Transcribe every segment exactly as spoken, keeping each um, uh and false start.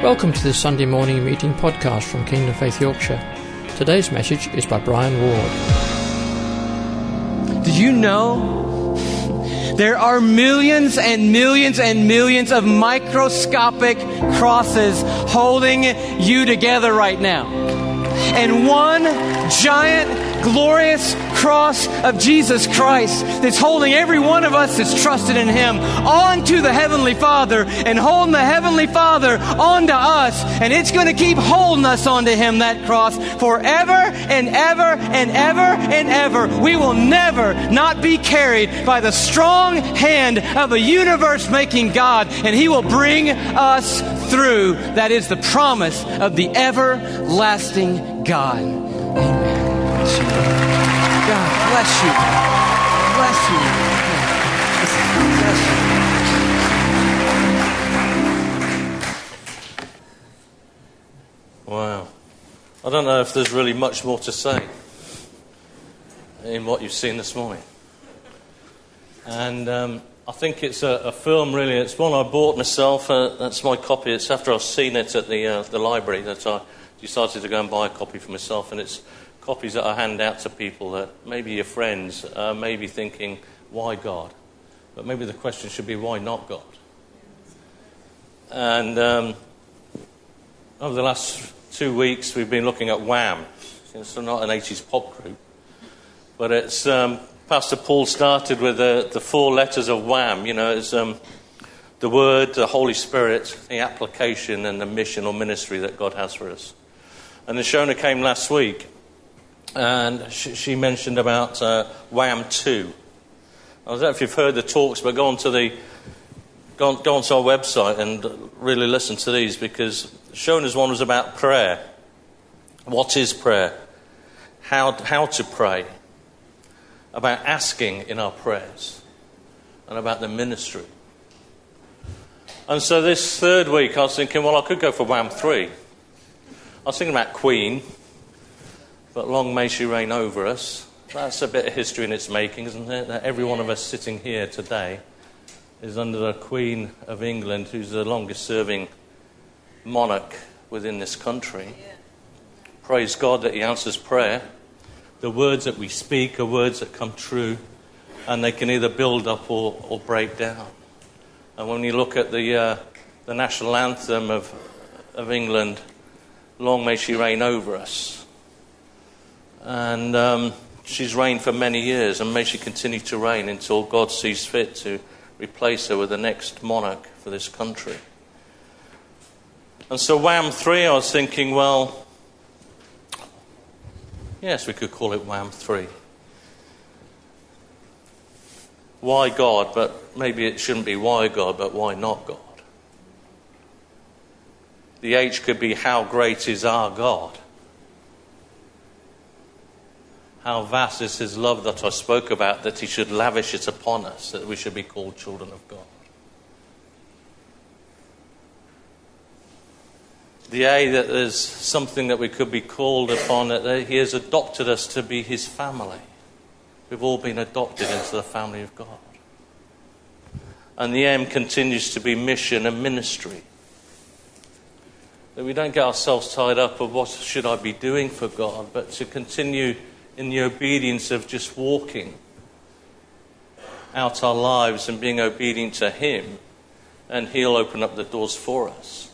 Welcome to this Sunday morning meeting podcast from Kingdom Faith Yorkshire. Today's message is by Brian Ward. Did you know there are millions and millions and millions of microscopic crosses holding you together right now? And one giant, glorious cross of Jesus Christ that's holding every one of us that's trusted in Him onto the Heavenly Father and holding the Heavenly Father onto us. And it's going to keep holding us onto Him, that cross, forever and ever and ever and ever. We will never not be carried by the strong hand of a universe-making God, and He will bring us through. That is the promise of the everlasting God. Amen. God bless you. Bless you. Wow. I don't know if there's really much more to say in what you've seen this morning. And um, I think it's a, a film, really. It's one I bought myself. Uh, that's my copy. It's after I've seen it at the uh, the library that I decided to go and buy a copy for myself. And it's copies that I hand out to people that maybe your friends uh, may be thinking, why God? But maybe the question should be, why not God? And um, over the last two weeks, we've been looking at Wham. It's not an eighties pop group, but it's um, Pastor Paul started with the, the four letters of Wham. You know, it's um, the Word, the Holy Spirit, the application, and the mission or ministry that God has for us. And the Shona came last week, and she, she mentioned about uh, Wham two. I don't know if you've heard the talks, but go on to the go on, go onto our website and really listen to these, because Shona's one was about prayer. What is prayer? How how to pray? About asking in our prayers, and about the ministry. And so this third week, I was thinking, well, I could go for Wham three. I was thinking about Queen. But long may she reign over us. That's a bit of history in its making, isn't it? That every one of us sitting here today is under the Queen of England, who's the longest serving monarch within this country. Praise God that He answers prayer. The words that we speak are words that come true, and they can either build up or, or break down. And when you look at the uh, the national anthem of of England, long may she reign over us. And um, she's reigned for many years, and may she continue to reign until God sees fit to replace her with the next monarch for this country. And so Wham three, I was thinking, well, yes, we could call it Wham three. Why God? But maybe it shouldn't be why God, but why not God? The H could be, how great is our God? How vast is His love that I spoke about, that He should lavish it upon us, that we should be called children of God. The A, that there's something that we could be called upon, that He has adopted us to be His family. We've all been adopted into the family of God. And the M continues to be mission and ministry. That we don't get ourselves tied up of what should I be doing for God, but to continue in the obedience of just walking out our lives and being obedient to Him, and He'll open up the doors for us.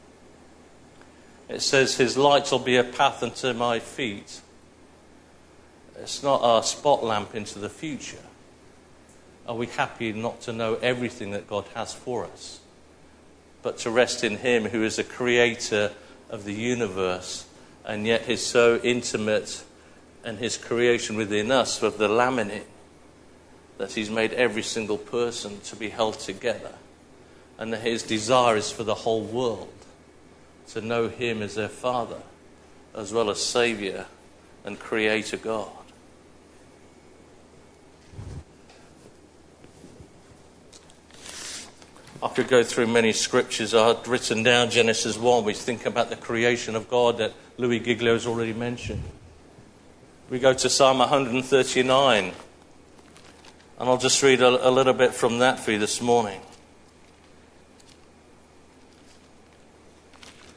It says His light will be a path unto my feet. It's not our spot lamp into the future. Are we happy not to know everything that God has for us, but to rest in Him who is the creator of the universe, and yet is so intimate, and His creation within us of the laminin, that He's made every single person to be held together, and that His desire is for the whole world to know Him as their Father, as well as Saviour and Creator God. I could go through many scriptures. I had written down Genesis one. We think about the creation of God that Louis Giglio has already mentioned. We go to Psalm one thirty-nine, and I'll just read a, a little bit from that for you this morning.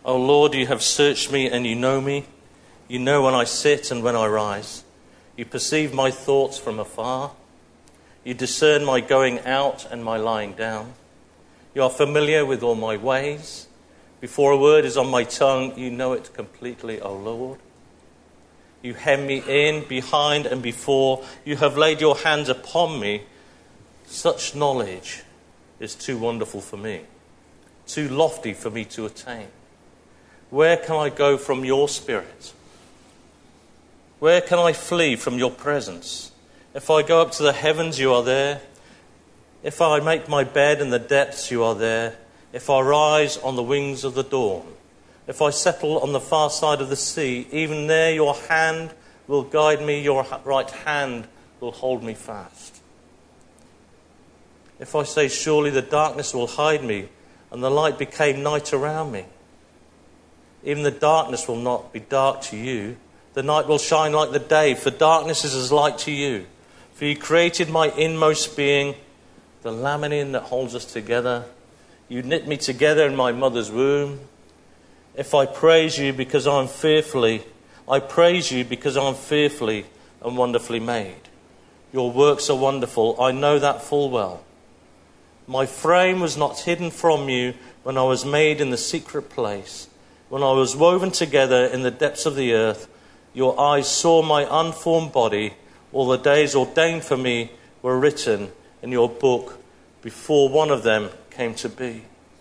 O Lord, you have searched me and you know me. You know when I sit and when I rise. You perceive my thoughts from afar. You discern my going out and my lying down. You are familiar with all my ways. Before a word is on my tongue, you know it completely, O Lord. You hem me in, behind and before. You have laid your hands upon me. Such knowledge is too wonderful for me, too lofty for me to attain. Where can I go from your spirit? Where can I flee from your presence? If I go up to the heavens, you are there. If I make my bed in the depths, you are there. If I rise on the wings of the dawn, if I settle on the far side of the sea, even there your hand will guide me, your right hand will hold me fast. If I say, surely the darkness will hide me, and the light became night around me, even the darkness will not be dark to you. The night will shine like the day, for darkness is as light to you. For you created my inmost being, the laminin that holds us together. You knit me together in my mother's womb. If I praise you because I am fearfully, I praise you because I am fearfully and wonderfully made. Your works are wonderful, I know that full well. My frame was not hidden from you when I was made in the secret place. When I was woven together in the depths of the earth, your eyes saw my unformed body. All the days ordained for me were written in your book before one of them came to be.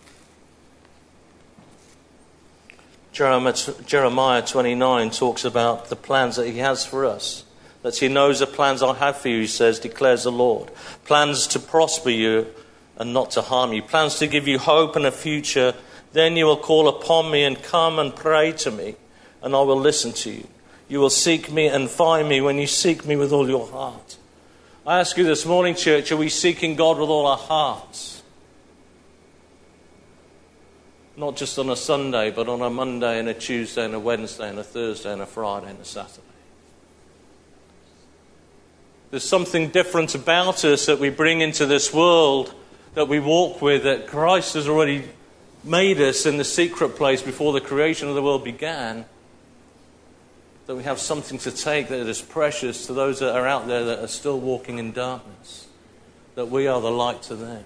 Jeremiah twenty-nine talks about the plans that he has for us. That he knows the plans I have for you, he says, declares the Lord. Plans to prosper you and not to harm you. Plans to give you hope and a future. Then you will call upon me and come and pray to me, and I will listen to you. You will seek me and find me when you seek me with all your heart. I ask you this morning, church, are we seeking God with all our hearts? Not just on a Sunday, but on a Monday and a Tuesday and a Wednesday and a Thursday and a Friday and a Saturday. There's something different about us that we bring into this world, that we walk with, that Christ has already made us in the secret place before the creation of the world began, that we have something to take that is precious to those that are out there that are still walking in darkness, that we are the light to them.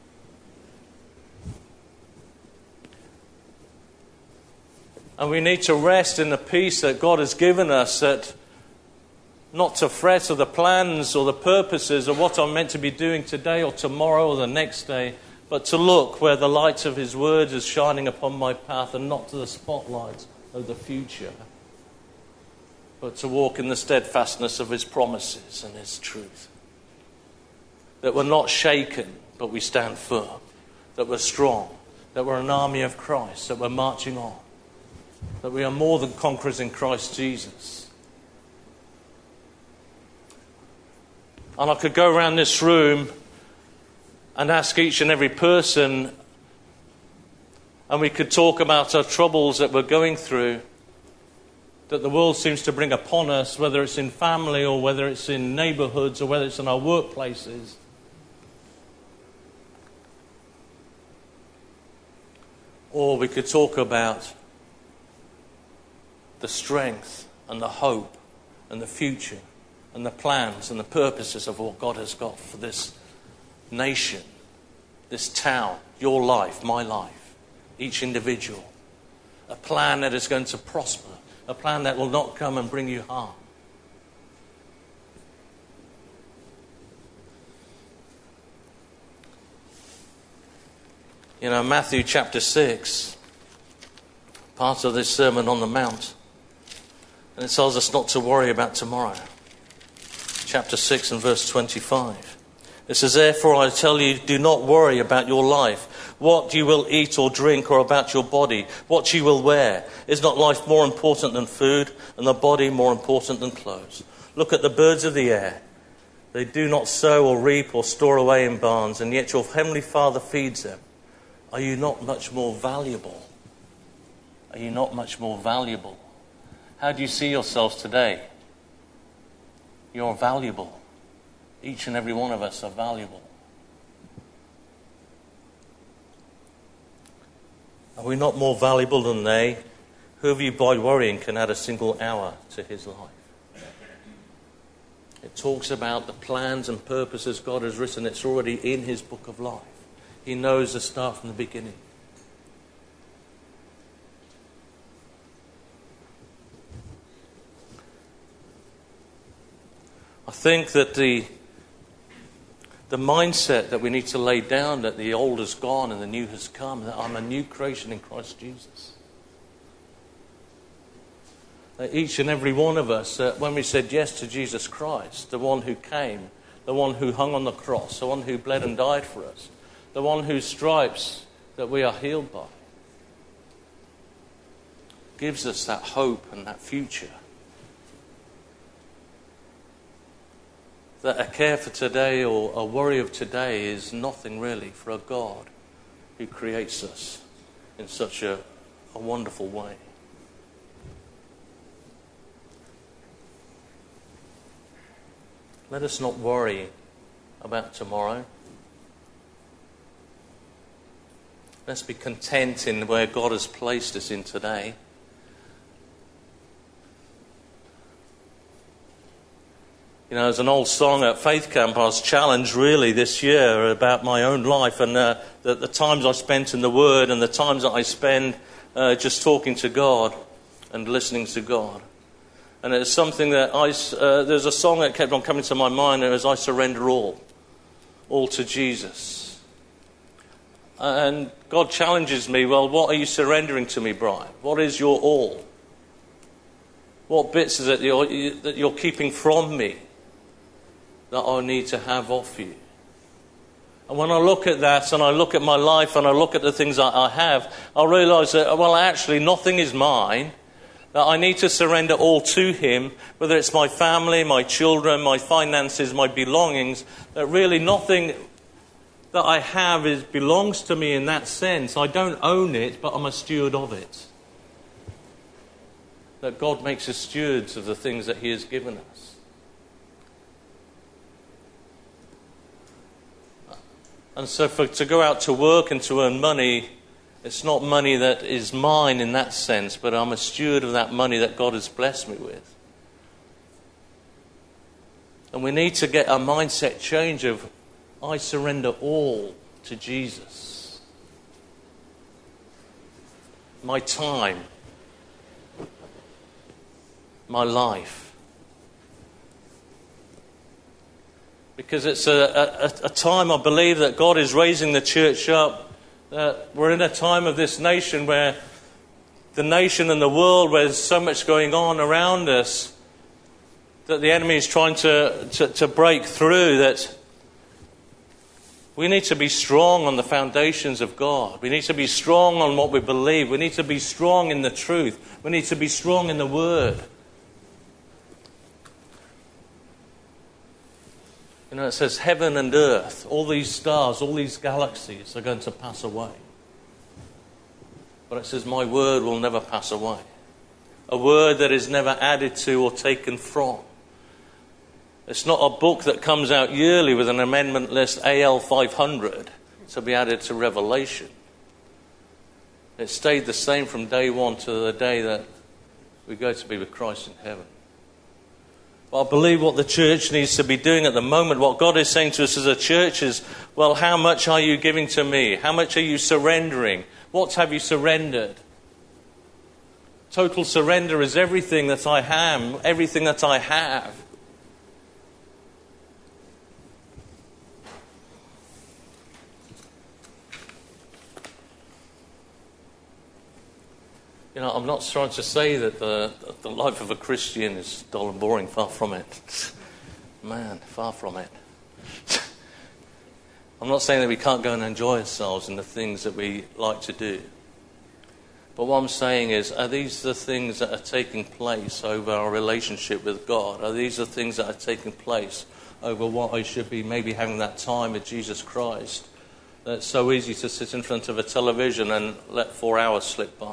And we need to rest in the peace that God has given us, that not to fret of the plans or the purposes of what I'm meant to be doing today or tomorrow or the next day, but to look where the light of his word is shining upon my path, and not to the spotlight of the future, but to walk in the steadfastness of his promises and his truth. That we're not shaken, but we stand firm. That we're strong. That we're an army of Christ. That we're marching on. That we are more than conquerors in Christ Jesus. And I could go around this room and ask each and every person, and we could talk about our troubles that we're going through, that the world seems to bring upon us, whether it's in family or whether it's in neighbourhoods or whether it's in our workplaces. Or we could talk about the strength and the hope and the future and the plans and the purposes of what God has got for this nation, this town, your life, my life, each individual. A plan that is going to prosper. A plan that will not come and bring you harm. You know, Matthew chapter six, part of this Sermon on the Mount, and it tells us not to worry about tomorrow. Chapter six and verse twenty-five. It says, therefore I tell you, do not worry about your life, what you will eat or drink, or about your body, what you will wear. Is not life more important than food, and the body more important than clothes? Look at the birds of the air. They do not sow or reap or store away in barns, and yet your heavenly Father feeds them. Are you not much more valuable? Are you not much more valuable? How do you see yourselves today? You're valuable. Each and every one of us are valuable. Are we not more valuable than they? Who of you by worrying can add a single hour to his life? It talks about the plans and purposes God has written. It's already in his book of life. He knows the start from the beginning. I think that the the mindset that we need to lay down, that the old has gone and the new has come, that I'm a new creation in Christ Jesus. That each and every one of us, uh, when we said yes to Jesus Christ, the one who came, the one who hung on the cross, the one who bled and died for us, the one whose stripes that we are healed by, gives us that hope and that future. That a care for today or a worry of today is nothing really for a God who creates us in such a, a wonderful way. Let us not worry about tomorrow. Let's be content in where God has placed us in today. You know, as an old song at Faith Camp, I was challenged really this year about my own life and uh, the, the times I spent in the Word and the times that I spend uh, just talking to God and listening to God. And it's something that I, uh, there's a song that kept on coming to my mind, and it was I surrender all, all to Jesus. And God challenges me, well, what are you surrendering to me, Brian? What is your all? What bits is it that you're, that you're keeping from me that I need to have off you? And when I look at that and I look at my life and I look at the things that I have, I realise that, well, actually nothing is mine, that I need to surrender all to him, whether it's my family, my children, my finances, my belongings, that really nothing that I have is belongs to me in that sense. I don't own it, but I'm a steward of it. That God makes us stewards of the things that he has given us. And so for to go out to work and to earn money, it's not money that is mine in that sense, but I'm a steward of that money that God has blessed me with. And we need to get our mindset change of, I surrender all to Jesus. My time, my life. Because it's a, a, a time, I believe, that God is raising the church up. Uh, we're in a time of this nation where the nation and the world, where there's so much going on around us, that the enemy is trying to, to, to break through, that we need to be strong on the foundations of God. We need to be strong on what we believe. We need to be strong in the truth. We need to be strong in the Word. You know, it says heaven and earth, all these stars, all these galaxies are going to pass away. But it says, my word will never pass away. A word that is never added to or taken from. It's not a book that comes out yearly with an amendment list A L five hundred to be added to Revelation. It stayed the same from day one to the day that we go to be with Christ in heaven. But I believe what the church needs to be doing at the moment, what God is saying to us as a church is, well, how much are you giving to me? How much are you surrendering? What have you surrendered? Total surrender is everything that I am, everything that I have. You know, I'm not trying to say that the, the life of a Christian is dull and boring. Far from it. Man, far from it. I'm not saying that we can't go and enjoy ourselves in the things that we like to do. But what I'm saying is, are these the things that are taking place over our relationship with God? Are these the things that are taking place over what I should be maybe having that time with Jesus Christ? That it's so easy to sit in front of a television and let four hours slip by.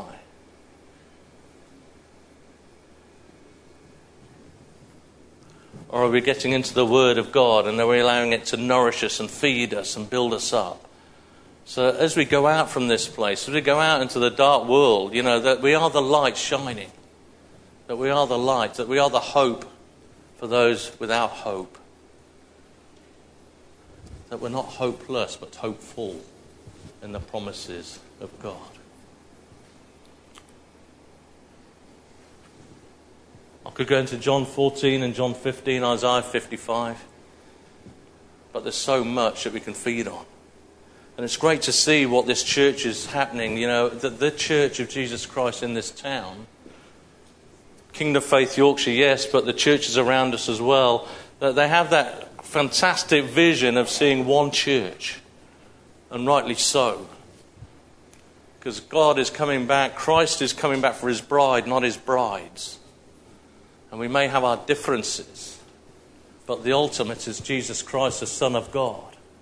Or are we getting into the Word of God and are we allowing it to nourish us and feed us and build us up? So as we go out from this place, as we go out into the dark world, you know, that we are the light shining, that we are the light, that we are the hope for those without hope, that we're not hopeless but hopeful in the promises of God. I could go into John fourteen and John fifteen, Isaiah fifty-five, but there's so much that we can feed on. And it's great to see what this church is happening. You know, the, the Church of Jesus Christ in this town, Kingdom Faith Yorkshire, yes, but the churches around us as well, that they have that fantastic vision of seeing one church, and rightly so. Because God is coming back, Christ is coming back for his bride, not his brides. And we may have our differences, but the ultimate is Jesus Christ, the Son of God,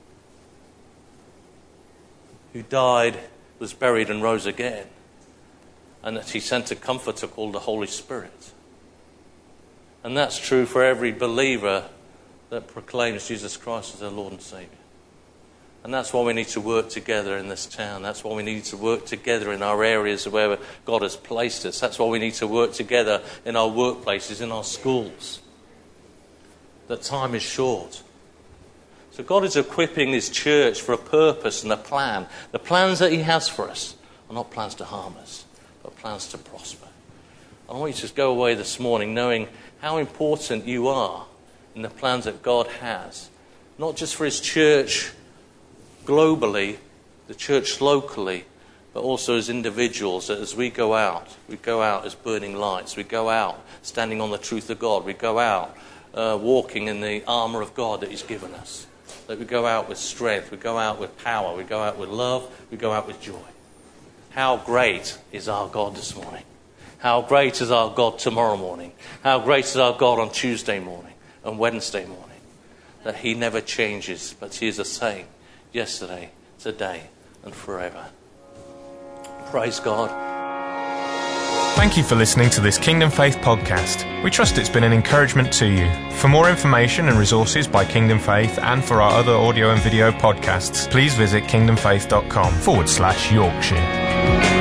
who died, was buried and rose again, and that he sent a comforter called the Holy Spirit. And that's true for every believer that proclaims Jesus Christ as their Lord and Saviour. And that's why we need to work together in this town. That's why we need to work together in our areas where God has placed us. That's why we need to work together in our workplaces, in our schools. That time is short. So God is equipping his church for a purpose and a plan. The plans that he has for us are not plans to harm us, but plans to prosper. I want you to just go away this morning knowing how important you are in the plans that God has. Not just for his church globally, the church locally, but also as individuals, that as we go out, we go out as burning lights. We go out standing on the truth of God. We go out uh, walking in the armour of God that he's given us. That we go out with strength, we go out with power, we go out with love, we go out with joy. How great is our God this morning? How great is our God tomorrow morning? How great is our God on Tuesday morning and Wednesday morning? That he never changes, but he is the same yesterday, today, and forever. Praise God. Thank you for listening to this Kingdom Faith podcast. We trust it's been an encouragement to you. For more information and resources by Kingdom Faith and for our other audio and video podcasts, please visit kingdomfaith.com forward slash Yorkshire.